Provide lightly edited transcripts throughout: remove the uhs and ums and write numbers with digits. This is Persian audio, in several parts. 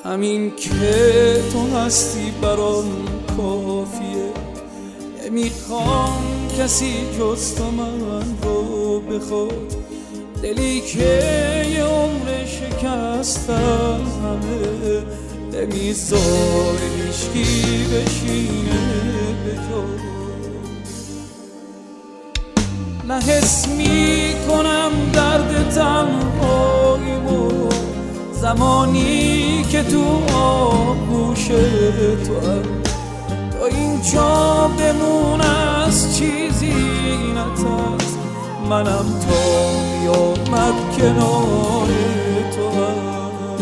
همین که تو هستی برام کافیه، نمیخوام کسی جز تو من رو بخواد. دلی که یه عمر شکستم همه، نمیذاره هیچکی بشینه به جا. نه حس میکنم درد تنهاییمو زمانی که تو آغوش تو هم. تا اینجا بمون از چیزی نترس، منم تا قیامت کنار تو هم.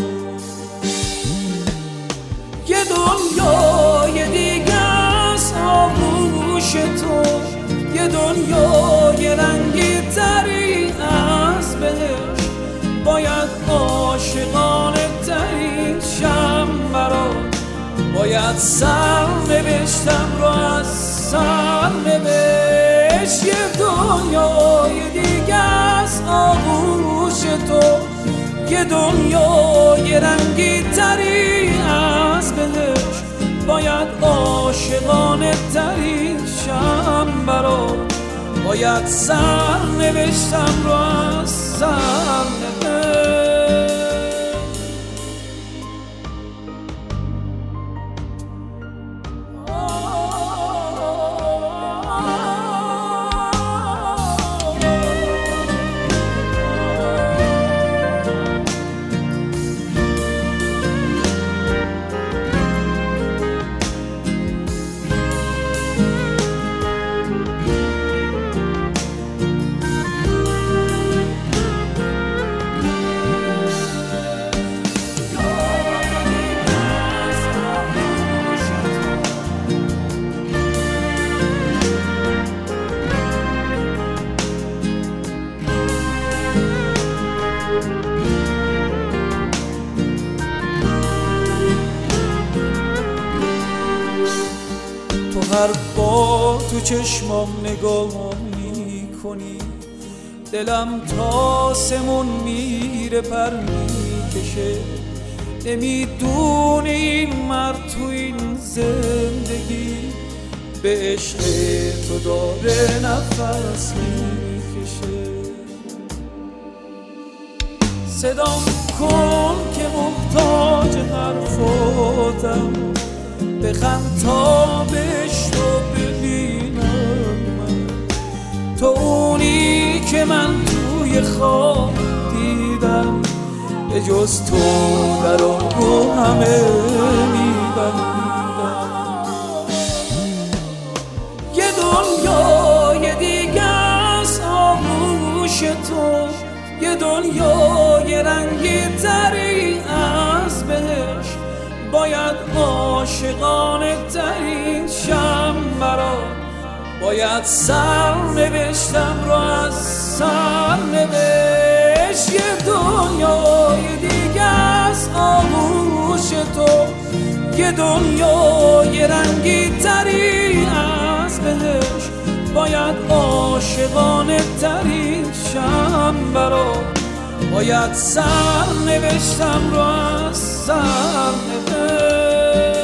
یه دنیای دیگه از آغوش تو، یه دنیای رنگی تری از بهش، باید عاشقانه ترین شم برات، باید سر نوشتم رو از سر نوشت. یه دنیای دیگه از آغوش تو، یه دنیای رنگی تری از بهش، باید عاشقانه ترین شم برات، باید سر نوشتم رو از سر نوشت. هر با تو چشمام نگاه میکنی، دلم تا سمون میره پر میکشه. نمیدونه این مرد تو این زندگی به عشق تو داره نفس میکشه. صدام کن که محتاج حرفاتم، بخند تا بهش رو ببینم من. تو اونی که من توی خواب دیدم، به جز تو در رو همه میبندم. یه دنیای دیگه از آغوش تو، یه دنیای رنگی تری از بهش، باید عاشقانه ترین شم برات، باید سر نوشتم رو از سر نوشت. یه دنیای دیگه از آغوش تو، یه دنیای رنگی تری از بهش، باید عاشقانه ترین شم برات، باید سر نوشتم رو از سر نوشت.